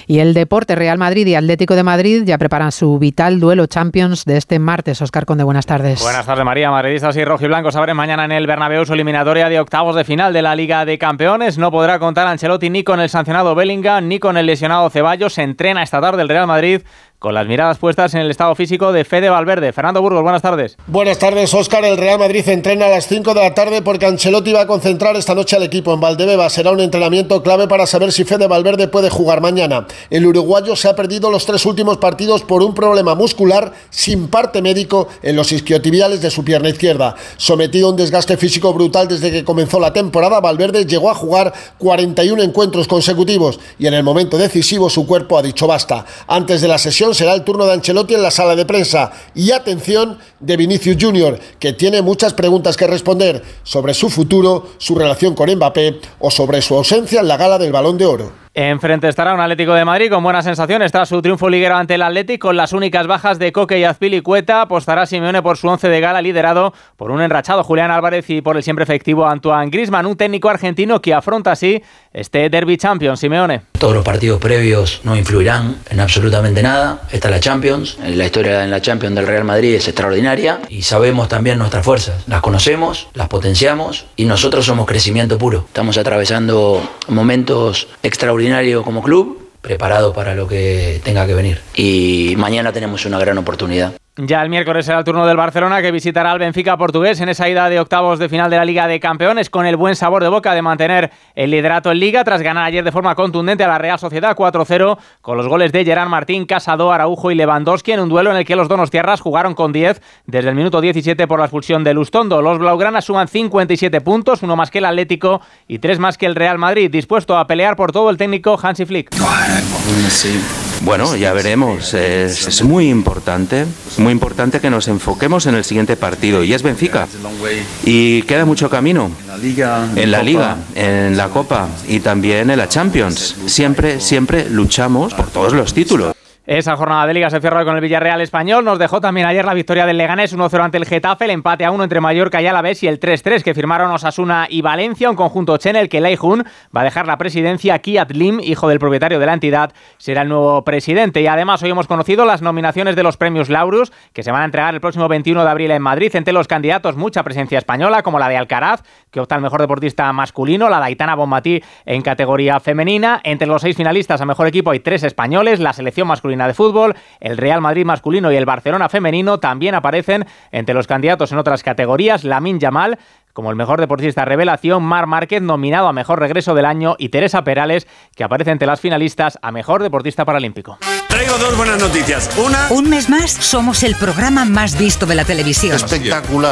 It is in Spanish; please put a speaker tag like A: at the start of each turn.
A: Y el deporte, Real Madrid y Atlético de Madrid ya preparan su vital duelo Champions de este martes. Óscar Conde, buenas tardes.
B: Buenas tardes, María. Madridistas y rojiblancos abren mañana en el Bernabéu su eliminatoria de octavos de final de la Liga de Campeones. No podrá contar Ancelotti ni con el sancionado Bellingham ni con el lesionado Ceballos. Se entrena esta tarde el Real Madrid con las miradas puestas en el estado físico de Fede Valverde. Fernando Burgos, buenas tardes.
C: Buenas tardes, Óscar. El Real Madrid entrena a las 5 de la tarde porque Ancelotti va a concentrar esta noche al equipo en Valdebeba. Será un entrenamiento clave para saber si Fede Valverde puede jugar mañana. El uruguayo se ha perdido los 3 últimos partidos por un problema muscular sin parte médico en los isquiotibiales de su pierna izquierda. Sometido a un desgaste físico brutal desde que comenzó la temporada, Valverde llegó a jugar 41 encuentros consecutivos y en el momento decisivo su cuerpo ha dicho basta. Antes de la sesión será el turno de Ancelotti en la sala de prensa y atención de Vinicius Junior, que tiene muchas preguntas que responder sobre su futuro, su relación con Mbappé o sobre su ausencia en la gala del Balón de Oro.
B: Enfrente estará un Atlético de Madrid con buenas sensaciones tras su triunfo liguero ante el Atlético, con las únicas bajas de Coque y Azpilicueta. Apostará Simeone por su 11 de gala, liderado por un enrachado Julián Álvarez y por el siempre efectivo Antoine Griezmann, un técnico argentino que afronta así este Derby Champions. Simeone.
D: Todos los partidos previos no influirán en absolutamente nada. Esta es la Champions. La historia en la Champions del Real Madrid es extraordinaria y sabemos también nuestras fuerzas. Las conocemos, las potenciamos y nosotros somos crecimiento puro. Estamos atravesando momentos extraordinarios como club, preparado para lo que tenga que venir. Y mañana tenemos una gran oportunidad.
B: Ya el miércoles será el turno del Barcelona, que visitará al Benfica portugués en esa ida de octavos de final de la Liga de Campeones, con el buen sabor de boca de mantener el liderato en Liga tras ganar ayer de forma contundente a la Real Sociedad 4-0 con los goles de Gerard Martín, Casado, Araujo y Lewandowski, en un duelo en el que los donostiarras jugaron con 10 desde el minuto 17 por la expulsión de Lustondo. Los blaugranas suman 57 puntos, 1 más que el Atlético y 3 más que el Real Madrid. Dispuesto a pelear por todo el técnico Hansi Flick.
E: Bueno, ya veremos. Es muy importante que nos enfoquemos en el siguiente partido, y es Benfica. Y queda mucho camino en la Liga, en la Copa y también en la Champions. Siempre luchamos por todos los títulos.
B: Esa jornada de Liga se cierra con el Villarreal español. Nos dejó también ayer la victoria del Leganés 1-0 ante el Getafe, el empate a 1 entre Mallorca y Alavés y el 3-3 que firmaron Osasuna y Valencia, un conjunto chen el que Lei Jun va a dejar la presidencia. Kiat Lim, hijo del propietario de la entidad, será el nuevo presidente. Y además hoy hemos conocido las nominaciones de los premios Laurus, que se van a entregar el próximo 21 de abril en Madrid. Entre los candidatos mucha presencia española, como la de Alcaraz, que opta al mejor deportista masculino, la de Aitana Bonmatí en categoría femenina. Entre los 6 finalistas a mejor equipo hay 3 españoles, la selección masculina de fútbol, el Real Madrid masculino y el Barcelona femenino. También aparecen entre los candidatos en otras categorías Lamine Yamal como el mejor deportista revelación, Marc Márquez nominado a mejor regreso del año y Teresa Perales, que aparece entre las finalistas a mejor deportista paralímpico.
F: Traigo 2 buenas noticias. Una...
G: Un mes más somos el programa más visto de la televisión.
C: Espectacular.